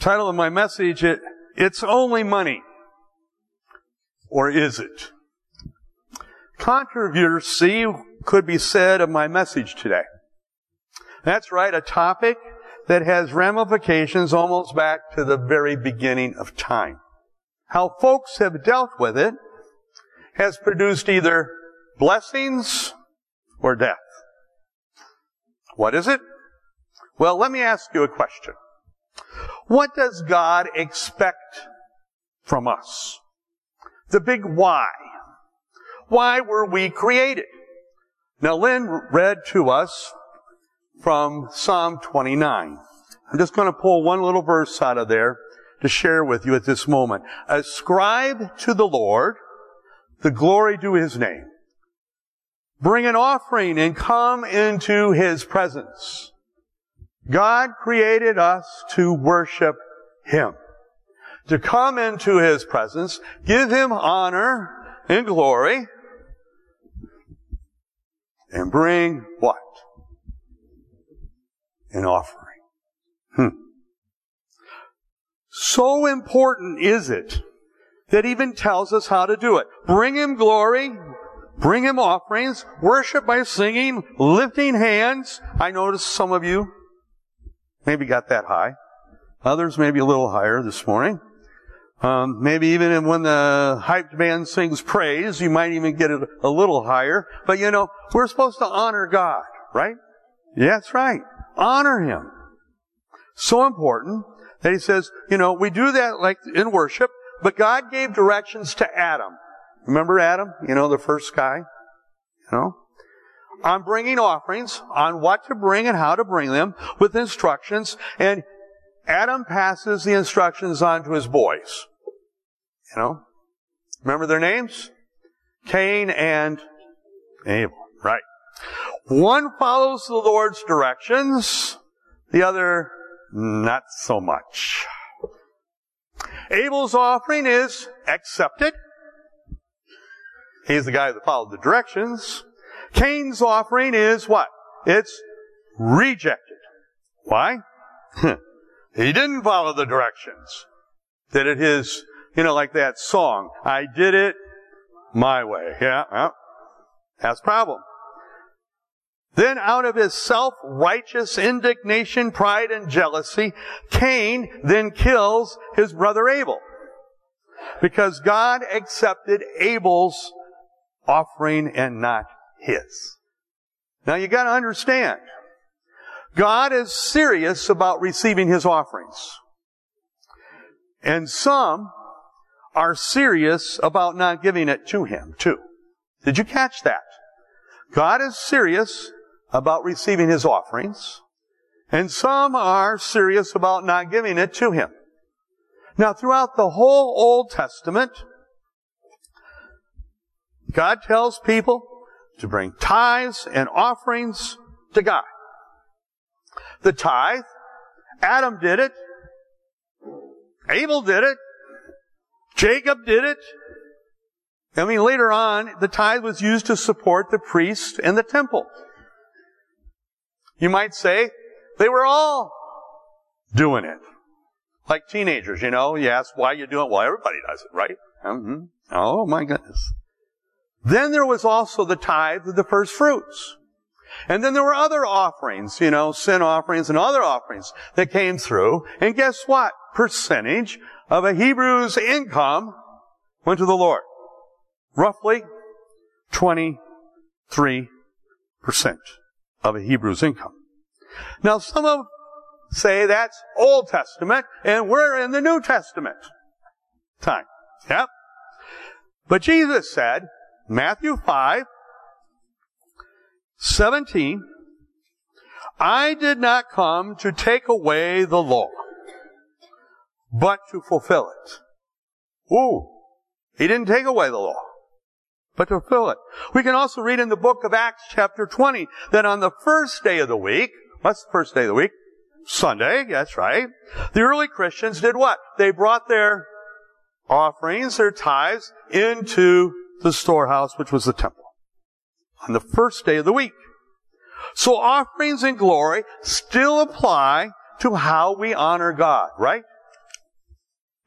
Title of my message, It's Only Money. Or is it? Controversy could be said of my message today. That's right, a topic that has ramifications almost back to the very beginning of time. How folks have dealt with it has produced either blessings or death. What is it? Well, let me ask you a question. What does God expect from us? The big why. Why were we created? Now, Lynn read to us from Psalm 29. I'm just going to pull one little verse out of there to share with you at this moment. Ascribe to the Lord the glory due His name. Bring an offering and come into His presence. God created us to worship Him, to come into His presence, give Him honor and glory, and bring what? An offering. So important is it that He even tells us how to do it. Bring Him glory, bring Him offerings, worship by singing, lifting hands. I noticed some of you maybe got that high. Others maybe a little higher this morning. Maybe even when the hyped band sings praise, you might even get it a little higher. But you know, we're supposed to honor God, right? Yeah, that's right. Honor Him. So important that He says, you know, we do that like in worship, but God gave directions to Adam. Remember Adam? You know, the first guy? You know? On bringing offerings, on what to bring and how to bring them, with instructions, and Adam passes the instructions on to his boys. You know? Remember their names? Cain and Abel. Right. One follows the Lord's directions, the other not so much. Abel's offering is accepted. He's the guy that followed the directions. Cain's offering is what? It's rejected. Why? He didn't follow the directions. Did it his, you know, like that song, I did it my way. Yeah, well, that's the problem. Then out of his self-righteous indignation, pride, and jealousy, Cain then kills his brother Abel. Because God accepted Abel's offering and not his. Now you got to understand, God is serious about receiving His offerings. And some are serious about not giving it to Him too. Did you catch that? God is serious about receiving His offerings, and some are serious about not giving it to Him. Now throughout the whole Old Testament, God tells people to bring tithes and offerings to God. The tithe, Adam did it, Abel did it, Jacob did it. I mean, later on, the tithe was used to support the priest and the temple. You might say, they were all doing it. Like teenagers, you know, you ask why you do it. Well, everybody does it, right? Oh my goodness. Then there was also the tithe of the first fruits. And then there were other offerings, you know, sin offerings and other offerings that came through. And guess what? Percentage of a Hebrew's income went to the Lord. Roughly 23% of a Hebrew's income. Now some of say that's Old Testament and we're in the New Testament time. Yep. But Jesus said, Matthew 5:17, I did not come to take away the law, but to fulfill it. Ooh, He didn't take away the law, but to fulfill it. We can also read in the book of Acts chapter 20 that on the first day of the week, what's the first day of the week? Sunday, that's right. The early Christians did what? They brought their offerings, their tithes, into the storehouse, which was the temple, on the first day of the week. So offerings and glory still apply to how we honor God, right?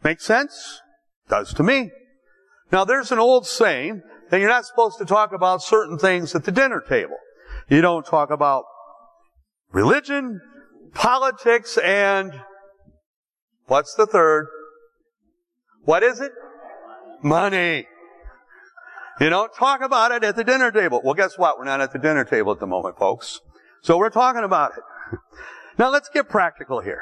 Make sense? Does to me. Now there's an old saying that you're not supposed to talk about certain things at the dinner table. You don't talk about religion, politics, and what's the third? What is it? Money. You don't talk about it at the dinner table. Well, guess what? We're not at the dinner table at the moment, folks. So we're talking about it. Now let's get practical here.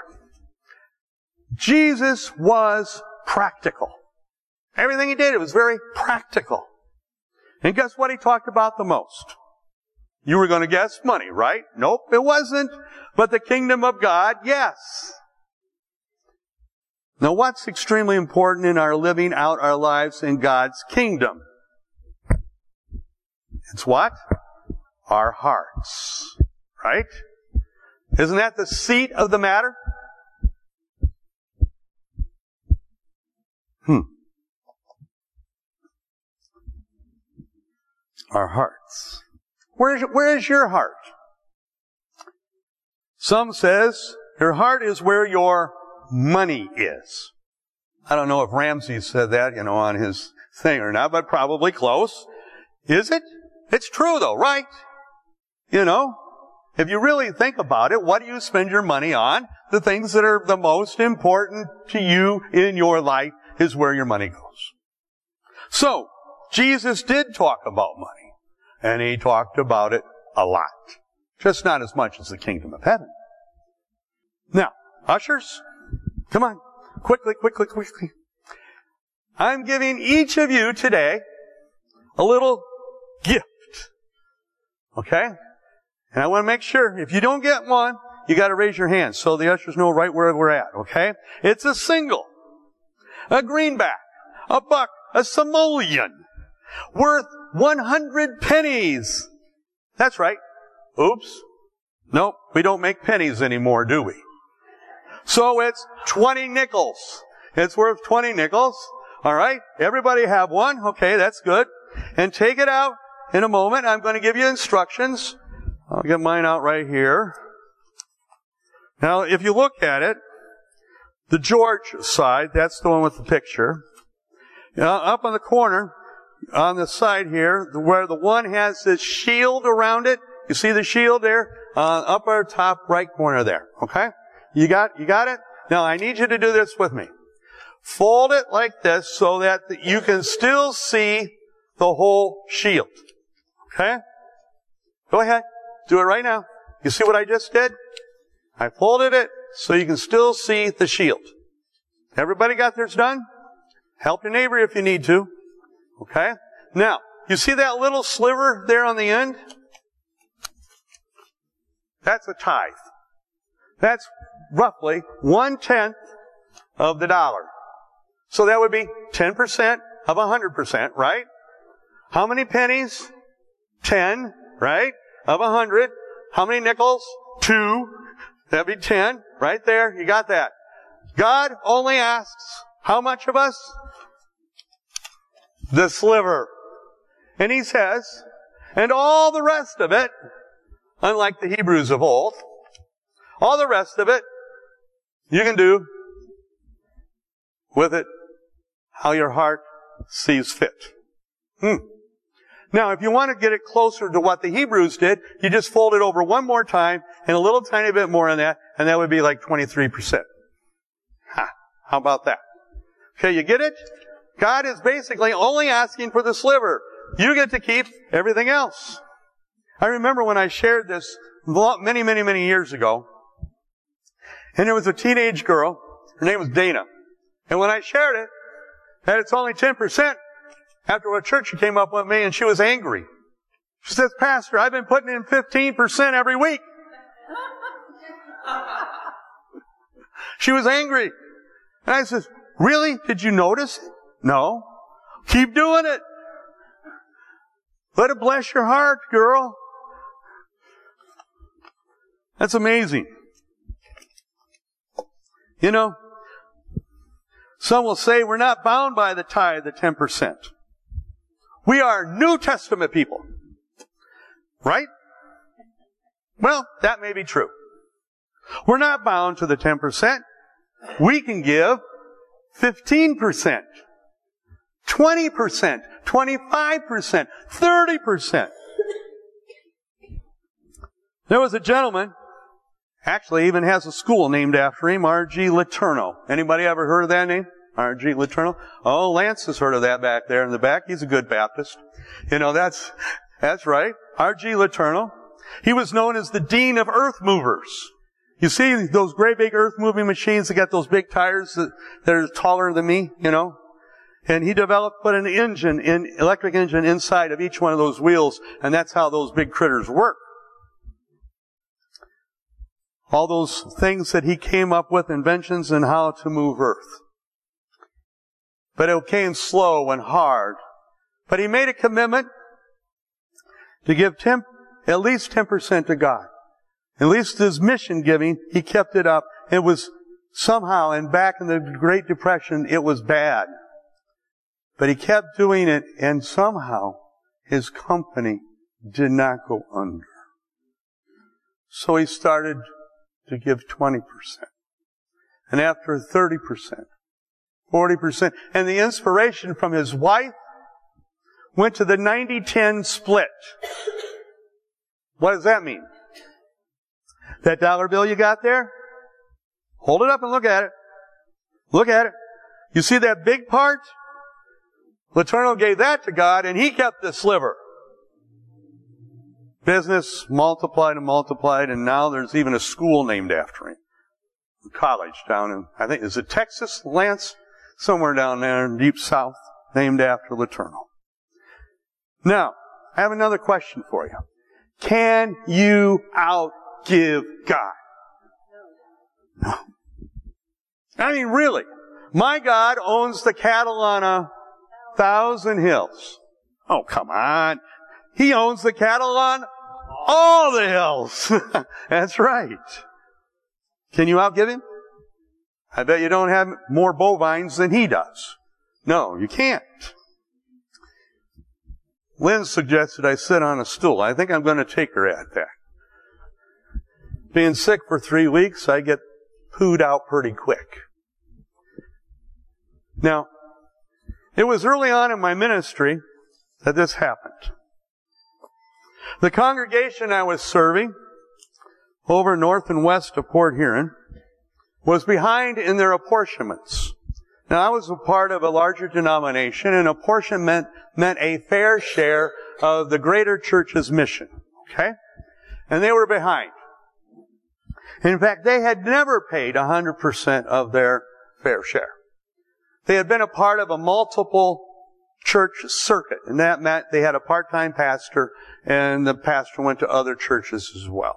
Jesus was practical. Everything he did, it was very practical. And guess what he talked about the most? You were going to guess money, right? Nope, it wasn't. But the kingdom of God, yes. Now what's extremely important in our living out our lives in God's kingdom? It's what? Our hearts. Right? Isn't that the seat of the matter? Our hearts. Where is your heart? Some says your heart is where your money is. I don't know if Ramsey said that, on his thing or not, but probably close. Is it? It's true though, right? If you really think about it, what do you spend your money on? The things that are the most important to you in your life is where your money goes. So, Jesus did talk about money. And he talked about it a lot. Just not as much as the kingdom of heaven. Now, ushers, come on. Quickly. I'm giving each of you today a little gift. Okay? And I want to make sure, if you don't get one, you got to raise your hand so the ushers know right where we're at. Okay? It's a single, a greenback, a buck, a simoleon, worth 100 pennies. That's right. Oops. Nope, we don't make pennies anymore, do we? So it's 20 nickels. It's worth 20 nickels. All right? Everybody have one. Okay, that's good. And take it out in a moment. I'm going to give you instructions. I'll get mine out right here. Now, if you look at it, the George side, that's the one with the picture. Up on the corner, on the side here, where the one has this shield around it. You see the shield there? Upper top right corner there. Okay? You got it? Now I need you to do this with me. Fold it like this so that you can still see the whole shield. Okay? Go ahead. Do it right now. You see what I just did? I folded it so you can still see the shield. Everybody got theirs done? Help your neighbor if you need to. Okay? Now, you see that little sliver there on the end? That's a tithe. That's roughly 1/10 of the dollar. So that would be 10% of 100%, right? How many pennies? 10, right? Of 100. How many nickels? 2. That'd be 10. Right there. You got that. God only asks how much of us? The sliver. And he says, and all the rest of it, unlike the Hebrews of old, all the rest of it, you can do with it how your heart sees fit. Now, if you want to get it closer to what the Hebrews did, you just fold it over one more time and a little tiny bit more on that, and that would be like 23%. How about that? Okay, you get it? God is basically only asking for the sliver. You get to keep everything else. I remember when I shared this many, many, many years ago, and there was a teenage girl. Her name was Dana. And when I shared it, that it's only 10%, after a church, she came up with me and she was angry. She says, Pastor, I've been putting in 15% every week. She was angry. And I said, really? Did you notice it? No. Keep doing it. Let it bless your heart, girl. That's amazing. Some will say we're not bound by the tithe, the 10%. We are New Testament people. Right? Well, that may be true. We're not bound to the 10%. We can give 15%, 20%, 25%, 30%. There was a gentleman, actually even has a school named after him, R.G. Letourneau. Anybody ever heard of that name? R.G. Letourneau? Oh, Lance has heard of that back there in the back. He's a good Baptist. You know, that's right. R.G. Letourneau. He was known as the Dean of Earth Movers. You see those great big earth moving machines that got those big tires that are taller than me, you know? And he put an electric engine inside of each one of those wheels, and that's how those big critters work. All those things that he came up with, inventions and how to move earth. But it came slow and hard. But he made a commitment to give at least 10% to God. At least his mission giving, he kept it up. It was somehow, and back in the Great Depression, it was bad. But he kept doing it, and somehow his company did not go under. So he started to give 20%. And after 30%, 40%, and the inspiration from his wife went to the 90-10 split. What does that mean? That dollar bill you got there? Hold it up and look at it. Look at it. You see that big part? Letourneau gave that to God, and he kept the sliver. Business multiplied and multiplied, and now there's even a school named after him. A college down in, I think, is it Texas, Lance? Somewhere down there in deep south, named after Letourneau. Now, I have another question for you. Can you outgive God? No. I mean, really. My God owns the cattle on 1,000 hills. Oh, come on. He owns the cattle on all the hills. That's right. Can you outgive him? I bet you don't have more bovines than he does. No, you can't. Lynn suggested I sit on a stool. I think I'm going to take her at that. Being sick for 3 weeks, I get pooed out pretty quick. Now, it was early on in my ministry that this happened. The congregation I was serving over north and west of Port Huron was behind in their apportionments. Now, I was a part of a larger denomination, and apportionment meant a fair share of the greater church's mission. Okay? And they were behind. In fact, they had never paid 100% of their fair share. They had been a part of a multiple church circuit, and that meant they had a part-time pastor, and the pastor went to other churches as well.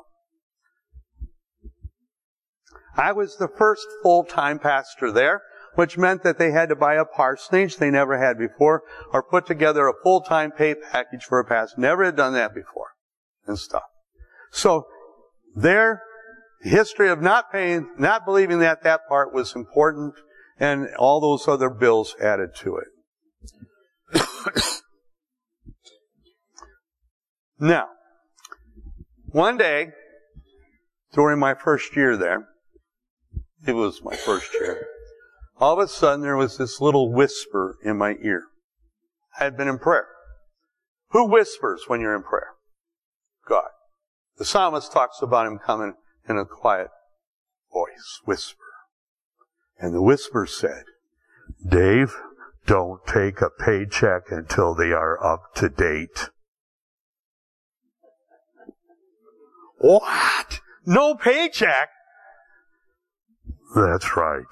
I was the first full-time pastor there, which meant that they had to buy a parsonage they never had before, or put together a full-time pay package for a pastor. Never had done that before, and stuff. So, their history of not believing that part was important, and all those other bills added to it. Now, one day, during my first year there, it was my first year, all of a sudden there was this little whisper in my ear. I had been in prayer. Who whispers when you're in prayer? God. The psalmist talks about him coming in a quiet voice, whisper. And the whisper said, Dave, don't take a paycheck until they are up to date. What? No paycheck? That's right.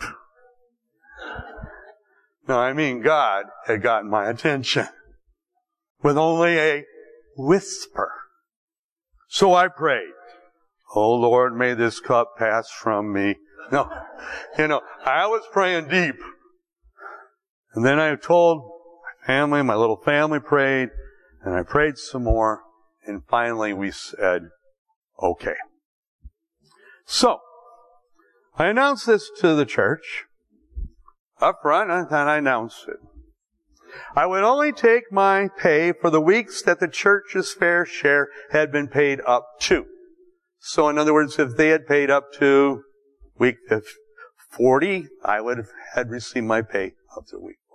No, I mean, God had gotten my attention with only a whisper. So I prayed, oh Lord, may this cup pass from me. No, I was praying deep. And then I told my family, my little family prayed, and I prayed some more, and finally we said, okay. So, I announced this to the church up front, and I announced it. I would only take my pay for the weeks that the church's fair share had been paid up to. So in other words, if they had paid up to week 40, I would have had received my pay up to week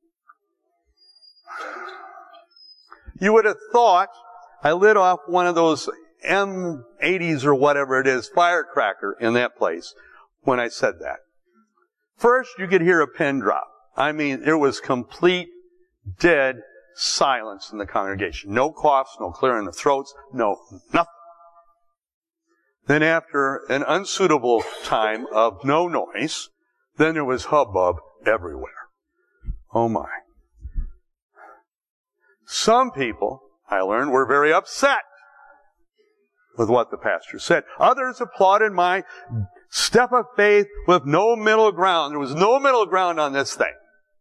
40. You would have thought I lit off one of those M80s or whatever it is, firecracker in that place when I said that. First, you could hear a pin drop. I mean, there was complete, dead silence in the congregation. No coughs, no clearing of throats, no, nothing. Then after an unsuitable time of no noise, then there was hubbub everywhere. Oh my. Some people, I learned, were very upset with what the pastor said. Others applauded my step of faith with no middle ground. There was no middle ground on this thing.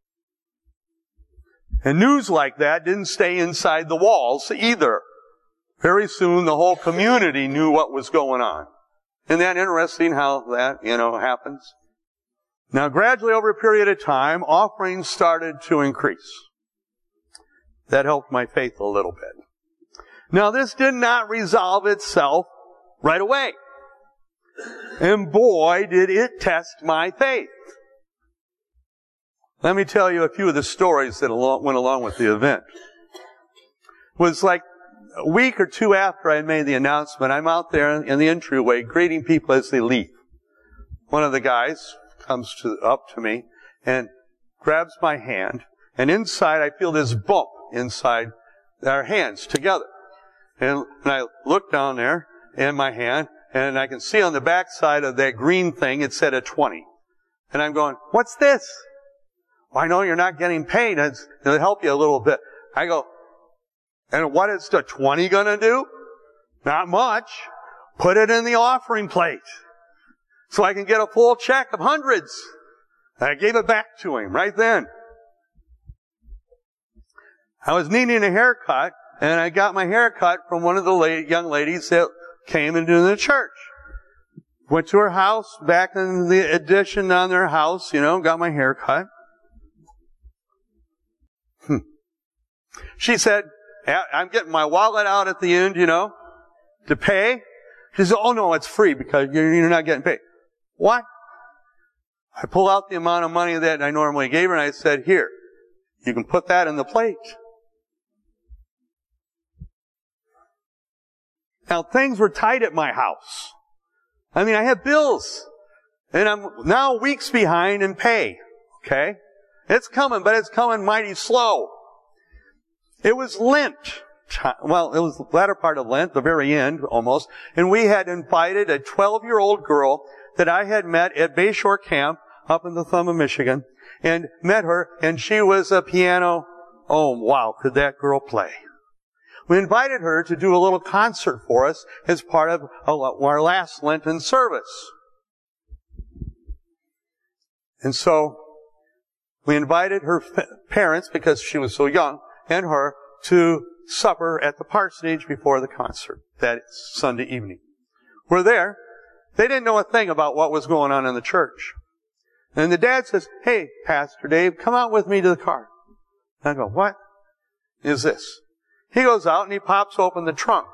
And news like that didn't stay inside the walls either. Very soon the whole community knew what was going on. Isn't that interesting how that, happens? Now gradually over a period of time, offerings started to increase. That helped my faith a little bit. Now this did not resolve itself right away. And boy, did it test my faith. Let me tell you a few of the stories that went along with the event. It was like a week or two after I had made the announcement, I'm out there in the entryway greeting people as they leave. One of the guys comes up to me and grabs my hand, and inside I feel this bump inside our hands together. And I look down there in my hand, and I can see on the back side of that green thing, it said a 20. And I'm going, what's this? Well, I know you're not getting paid. It'll help you a little bit. I go, and what is the 20 gonna do? Not much. Put it in the offering plate so I can get a full check of hundreds. And I gave it back to him right then. I was needing a haircut, and I got my haircut from one of the young ladies that came into the church. Went to her house, back in the addition on their house, got my haircut. She said, I'm getting my wallet out at the end, to pay. She said, oh no, it's free because you're not getting paid. What? I pulled out the amount of money that I normally gave her, and I said, here, you can put that in the plate. Now, things were tight at my house. I mean, I had bills. And I'm now weeks behind in pay. Okay? It's coming, but it's coming mighty slow. It was Lent. Well, it was the latter part of Lent, the very end almost. And we had invited a 12-year-old girl that I had met at Bayshore Camp up in the thumb of Michigan. And met her, and she was a piano. Oh, wow, could that girl play? We invited her to do a little concert for us as part of our last Lenten service. And so, we invited her parents, because she was so young, and her, to supper at the parsonage before the concert that Sunday evening. We're there. They didn't know a thing about what was going on in the church. And the dad says, hey, Pastor Dave, come out with me to the car. And I go, what is this? He goes out and he pops open the trunk.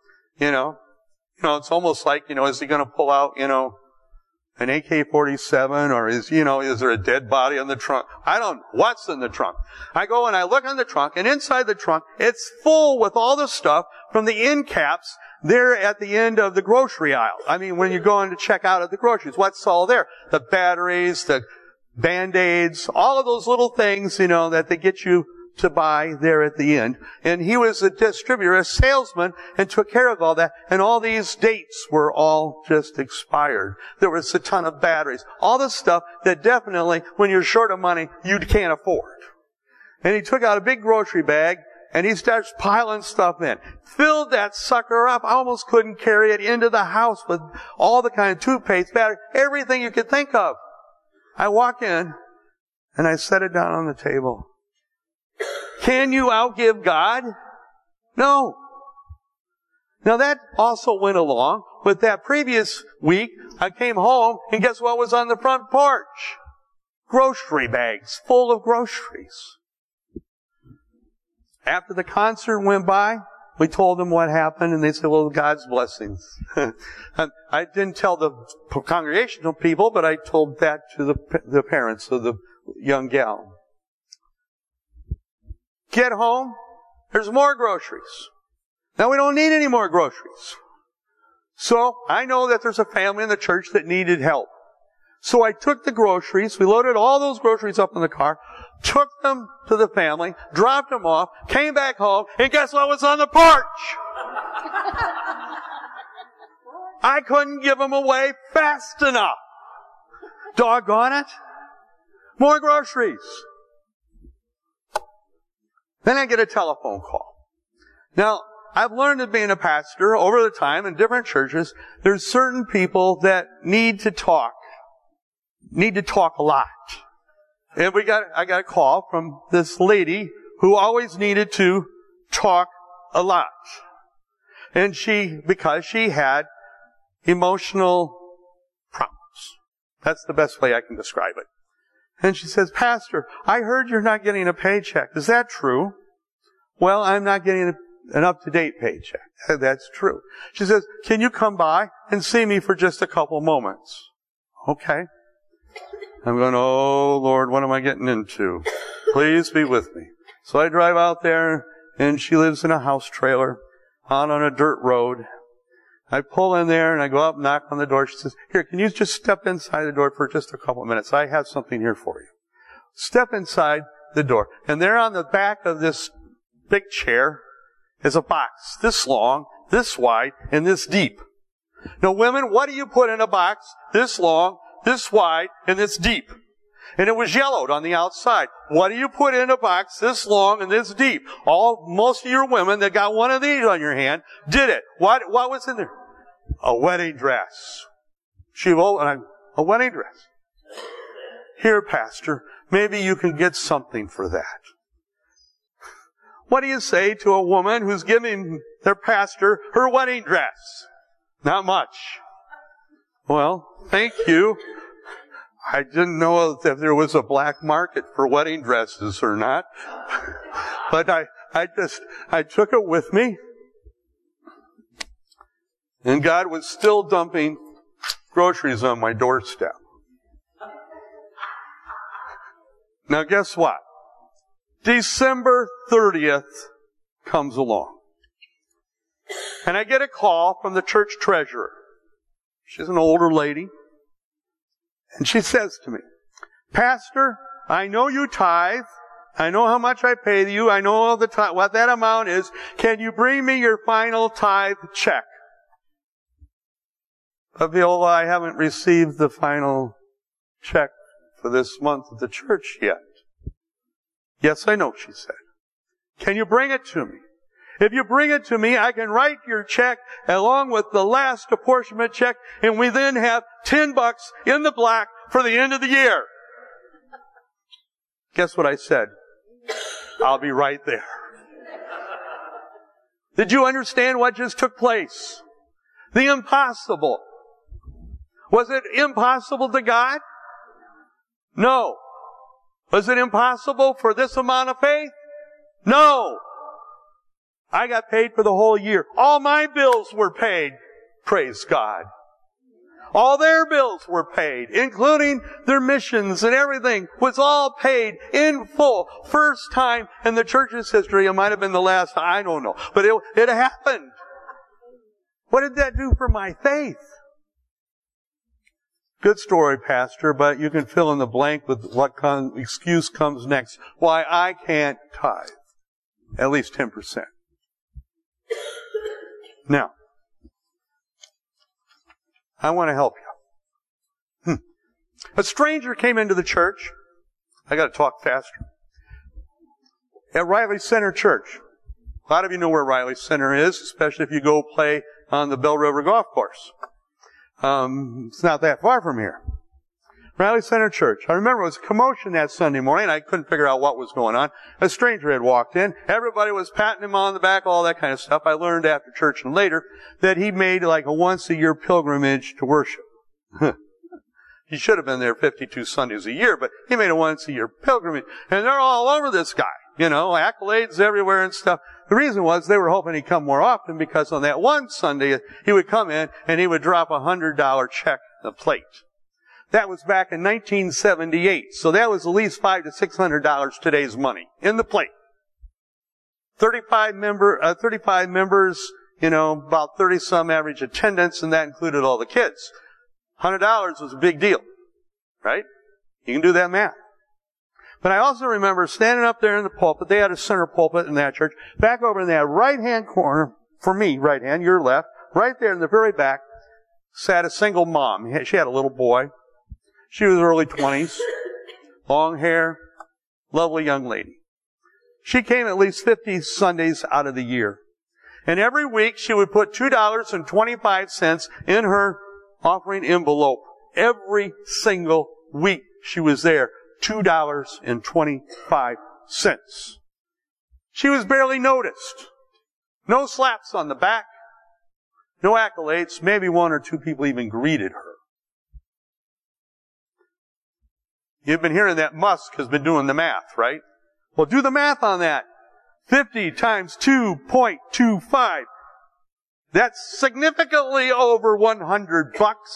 It's almost like, is he going to pull out, an AK-47 or is there a dead body in the trunk? I don't know what's in the trunk. I go and I look in the trunk, and inside the trunk, it's full with all the stuff from the end caps there at the end of the grocery aisle. I mean, when you're going to check out at the groceries, what's all there? The batteries, the Band-Aids, all of those little things, that they get you to buy there at the end. And he was a distributor, a salesman, and took care of all that. And all these dates were all just expired. There was a ton of batteries. All the stuff that definitely, when you're short of money, you can't afford. And he took out a big grocery bag, and he starts piling stuff in. Filled that sucker up. I almost couldn't carry it into the house with all the kind of toothpaste, battery, everything you could think of. I walk in, and I set it down on the table. Can you outgive God? No. Now that also went along with that previous week. I came home, and guess what was on the front porch? Grocery bags full of groceries. After the concert went by, We told them what happened, and they said, well, God's blessings. I didn't tell the congregational people, but I told that to the parents of the young gal. Get home, there's more groceries. Now we don't need any more groceries. So I know that there's a family in the church that needed help. So I took the groceries, we loaded all those groceries up in the car, took them to the family, dropped them off, came back home, and guess what was on the porch? I couldn't give them away fast enough. Doggone it. More groceries. Then I get a telephone call. Now, I've learned that being a pastor over the time in different churches, there's certain people that need to talk a lot. And I got a call from this lady who always needed to talk a lot. And because she had emotional problems. That's the best way I can describe it. And she says, Pastor, I heard you're not getting a paycheck. Is that true? Well, I'm not getting an up-to-date paycheck. That's true. She says, can you come by and see me for just a couple moments? Okay. I'm going, oh, Lord, what am I getting into? Please be with me. So I drive out there, and she lives in a house trailer out on a dirt road. I pull in there, and I go up and knock on the door. She says, here, can you just step inside the door for just a couple of minutes? I have something here for you. Step inside the door. And there on the back of this big chair is a box this long, this wide, and this deep. Now, women, what do you put in a box this long, this wide, and this deep? And it was yellowed on the outside. What do you put in a box this long and this deep? Most of your women that got one of these on your hand did it. What was in there? A wedding dress. A wedding dress. Here, Pastor, maybe you can get something for that. What do you say to a woman who's giving their pastor her wedding dress? Not much. Well, thank you. I didn't know if there was a black market for wedding dresses or not. But I took it with me. And God was still dumping groceries on my doorstep. Now guess what? December 30th comes along. And I get a call from the church treasurer. She's an older lady. And she says to me, Pastor, I know you tithe. I know how much I pay you. I know all the time what that amount is. Can you bring me your final tithe check? But Bill, I haven't received the final check for this month at the church yet. Yes, I know, she said. Can you bring it to me? If you bring it to me, I can write your check along with the last apportionment check, and we then have $10 in the black for the end of the year. Guess what I said? I'll be right there. Did you understand what just took place? The impossible. Was it impossible to God? No. Was it impossible for this amount of faith? No. I got paid for the whole year. All my bills were paid. Praise God. All their bills were paid, including their missions and everything, was all paid in full. First time in the church's history. It might have been the last, I don't know. But it happened. What did that do for my faith? Good story, Pastor, but you can fill in the blank with what excuse comes next. Why I can't tithe. At least 10%. Now, I want to help you. A stranger came into the church. I got to talk faster. At Riley Center Church. A lot of you know where Riley Center is, especially if you go play on the Bell River Golf Course. It's not that far from here. Riley Center Church. I remember it was a commotion that Sunday morning. I couldn't figure out what was going on. A stranger had walked in. Everybody was patting him on the back, all that kind of stuff. I learned after church and later that he made like a once-a-year pilgrimage to worship. He should have been there 52 Sundays a year, but he made a once-a-year pilgrimage. And they're all over this guy. accolades everywhere and stuff. The reason was they were hoping he'd come more often because on that one Sunday, he would come in and he would drop $100 check on the plate. That was back in 1978. So that was at least $500 to $600 today's money in the plate. 35 members, about 30 some average attendance, and that included all the kids. $100 was a big deal, right? You can do that math. But I also remember standing up there in the pulpit. They had a center pulpit in that church. Back over in that right-hand corner, for me, right hand, your left, right there in the very back, sat a single mom. She had a little boy. She was early 20s, long hair, lovely young lady. She came at least 50 Sundays out of the year. And every week she would put $2.25 in her offering envelope. Every single week she was there. $2.25. She was barely noticed. No slaps on the back. No accolades. Maybe one or two people even greeted her. You've been hearing that Musk has been doing the math, right? Well, do the math on that. 50 times 2.25. That's significantly over $100.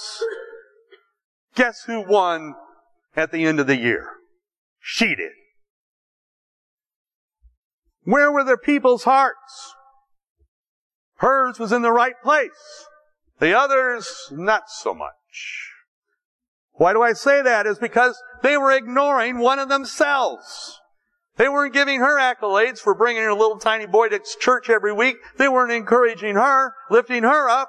Guess who won at the end of the year? She did. Where were the people's hearts? Hers was in the right place. The others, not so much. Why do I say that? Is because they were ignoring one of themselves. They weren't giving her accolades for bringing her little tiny boy to church every week. They weren't encouraging her, lifting her up.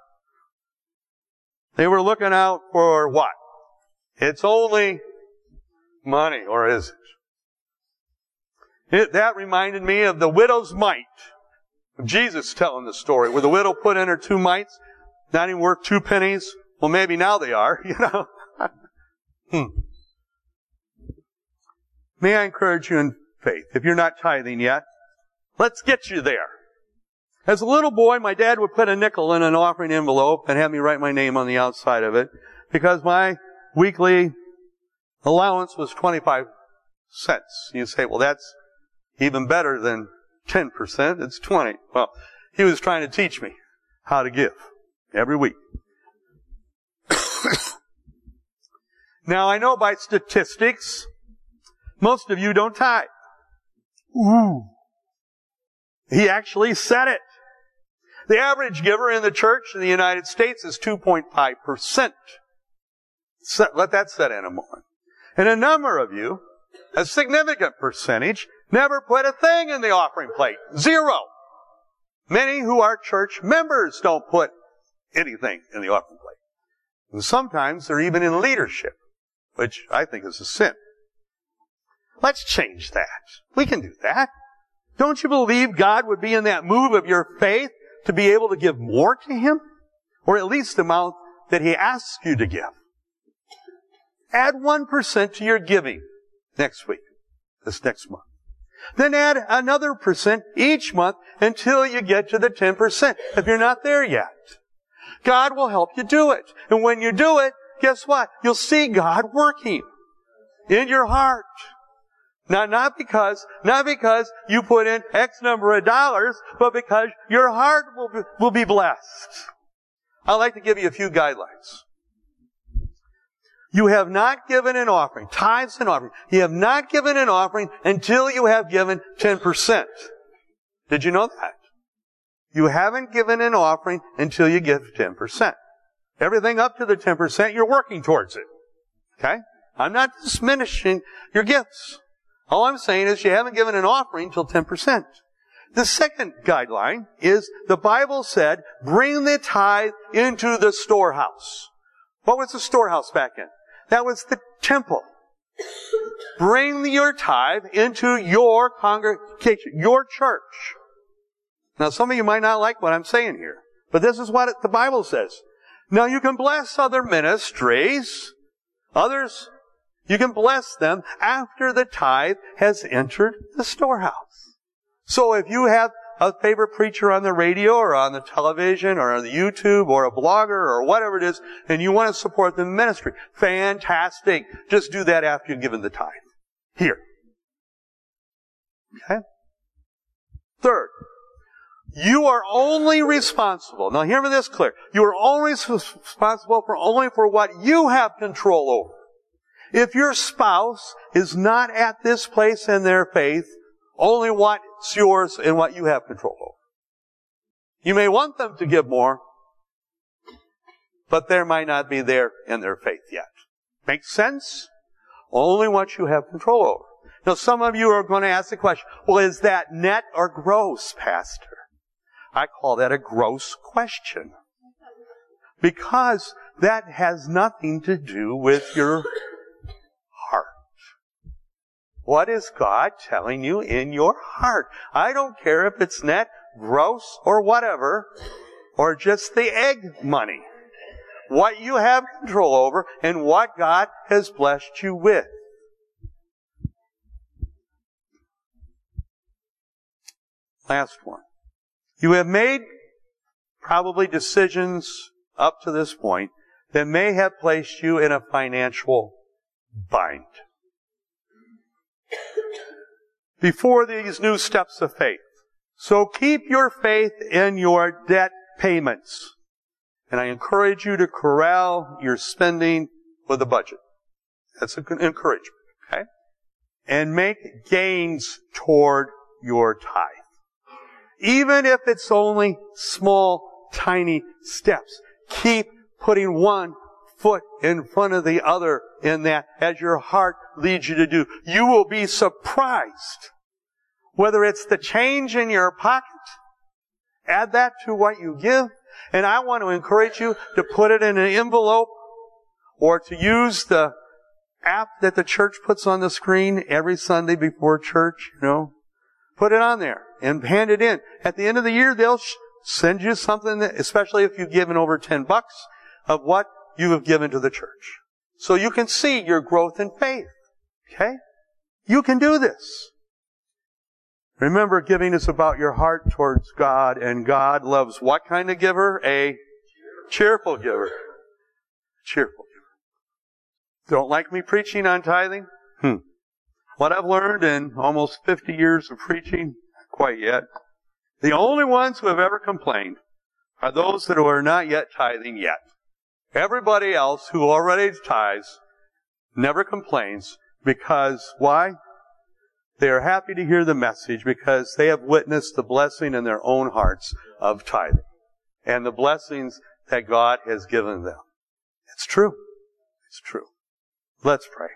They were looking out for what? It's only money, or is it? That reminded me of the widow's mite. Of Jesus telling the story, where the widow put in her 2 mites, not even worth 2 pennies. Well, maybe now they are, May I encourage you in faith? If you're not tithing yet, let's get you there. As a little boy, my dad would put a nickel in an offering envelope and have me write my name on the outside of it, because my weekly allowance was 25 cents. You say, well, that's even better than 10%. It's 20. Well, he was trying to teach me how to give every week. Now, I know by statistics, most of you don't tithe. Ooh. He actually said it. The average giver in the church in the United States is 2.5%. Let that set in a moment. And a number of you, a significant percentage, never put a thing in the offering plate. 0. Many who are church members don't put anything in the offering plate. And sometimes they're even in leadership, which I think is a sin. Let's change that. We can do that. Don't you believe God would be in that move of your faith to be able to give more to Him? Or at least the amount that He asks you to give. Add 1% to your giving next week, this next month. Then add another % each month until you get to the 10%, if you're not there yet. God will help you do it. And when you do it, guess what? You'll see God working in your heart. Now, not because you put in X number of dollars, but because your heart will be blessed. I'd like to give you a few guidelines. You have not given an offering, tithes and offering. You have not given an offering until you have given 10%. Did you know that? You haven't given an offering until you give 10%. Everything up to the 10%, you're working towards it. Okay? I'm not diminishing your gifts. All I'm saying is you haven't given an offering till 10%. The second guideline is the Bible said, bring the tithe into the storehouse. What was the storehouse back then? That was the temple. Bring your tithe into your congregation, your church. Now, some of you might not like what I'm saying here, but this is what the Bible says. Now, you can bless other ministries. Others, you can bless them after the tithe has entered the storehouse. So if you have a favorite preacher on the radio or on the television or on the YouTube or a blogger or whatever it is, and you want to support the ministry, fantastic. Just do that after you've given the tithe. Here. Okay? Third, you are only responsible. Now hear me this clear. You are only responsible for what you have control over. If your spouse is not at this place in their faith, only what's yours and what you have control over. You may want them to give more, but they might not be there in their faith yet. Make sense? Only what you have control over. Now some of you are going to ask the question, well, is that net or gross, Pastor? I call that a gross question. Because that has nothing to do with your heart. What is God telling you in your heart? I don't care if it's net, gross, or whatever, or just the egg money. What you have control over and what God has blessed you with. Last one. You have made probably decisions up to this point that may have placed you in a financial bind. Before these new steps of faith. So keep your faith in your debt payments. And I encourage you to corral your spending with a budget. That's an encouragement, okay? And make gains toward your tithe. Even if it's only small, tiny steps. Keep putting one foot in front of the other in that as your heart leads you to do. You will be surprised. Whether it's the change in your pocket, add that to what you give. And I want to encourage you to put it in an envelope or to use the app that the church puts on the screen every Sunday before church, Put it on there and hand it in. At the end of the year, they'll send you something, especially if you've given over $10, of what you have given to the church. So you can see your growth in faith. Okay? You can do this. Remember, giving is about your heart towards God, and God loves what kind of giver? A cheerful giver. Cheerful giver. Don't like me preaching on tithing? What I've learned in almost 50 years of preaching, not quite yet, the only ones who have ever complained are those that are not yet tithing yet. Everybody else who already tithes never complains because, why? They are happy to hear the message because they have witnessed the blessing in their own hearts of tithing and the blessings that God has given them. It's true. It's true. Let's pray.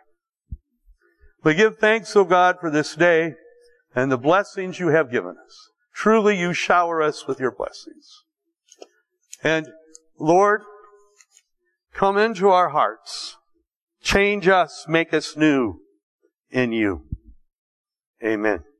We give thanks, O God, for this day and the blessings you have given us. Truly, you shower us with your blessings. And, Lord, come into our hearts. Change us, make us new in you. Amen.